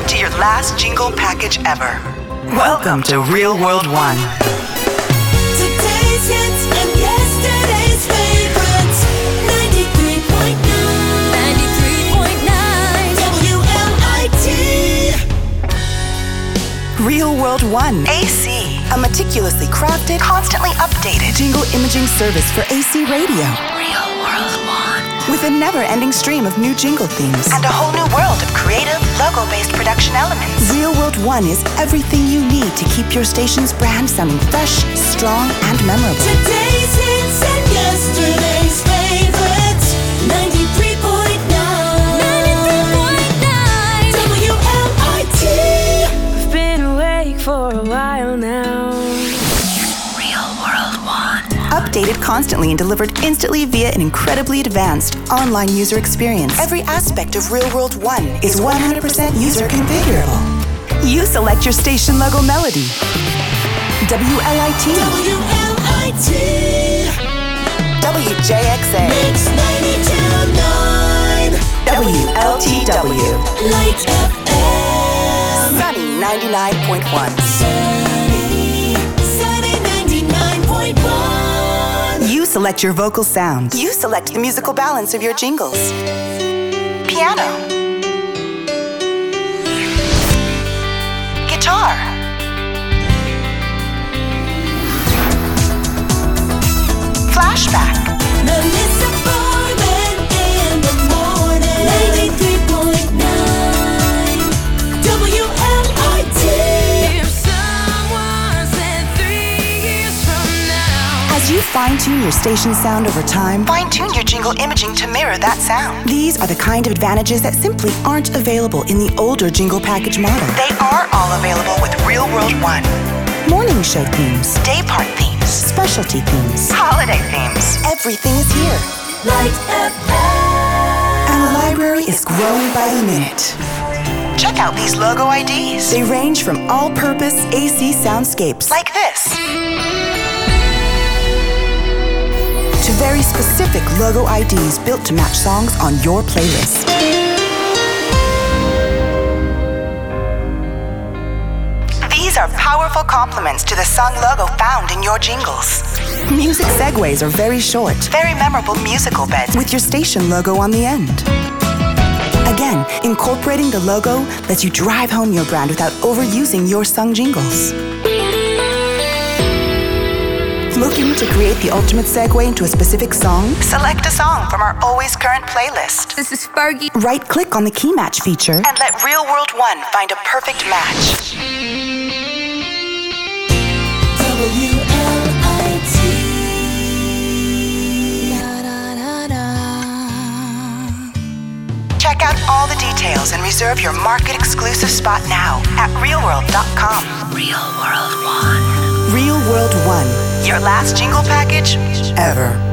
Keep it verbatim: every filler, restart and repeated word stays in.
to your last jingle package ever. Welcome to Real World One. Today's hits and yesterday's favorites. ninety-three point nine ninety-three point nine W L I T. Real World One. A C. A meticulously crafted, constantly updated jingle imaging service for A C radio. Real World One. With a never-ending stream of new jingle themes. And a whole new world of creative, logo-based production elements. Real World One is everything you need to keep your station's brand sounding fresh, strong, and memorable. Today's hits and yesterday's favorites. ninety-three point nine ninety-three point nine W L I T. I've been awake for a while now. Real World One. Updated constantly and delivered instantly via an incredibly advanced online user experience. Every aspect of Real World One is one hundred percent user configurable. You select your station logo melody. W L I T. W L I T. W J X A. Mix ninety-two point nine W L T W. Light F M. Sunny ninety-nine point one. Sunny, Sunny ninety-nine point one. You select your vocal sound. You select the musical balance of your jingles. Piano. Guitar. Flashback. Melissa Foreman in the morning. ninety-three point nine W L I T. If someone said three years from now. As you fine-tune your station sound over time, fine-tune your jingle imaging to mirror that sound. These are the kind of advantages that simply aren't available in the older jingle package model. They are all available with Real World One. Morning show themes, day part themes, specialty themes, holiday themes. Everything is here. Light F M. And the library is growing by the minute. Check out these logo I Ds. They range from all-purpose A C soundscapes like this to very specific logo I Ds built to match songs on your playlist. These are powerful complements to the song logo found in your jingles. Music segues are very short, very memorable musical beds with your station logo on the end. Again, incorporating the logo lets you drive home your brand without overusing your sung jingles. Looking to create the ultimate segue into a specific song? Select a song from our always current playlist. This is Fergie. Right-click on the Key Match feature and let Real World One find a perfect match. W L I T. Check out all the details and reserve your market-exclusive spot now at real world dot com. Real World One. Real World One. Your last jingle package ever.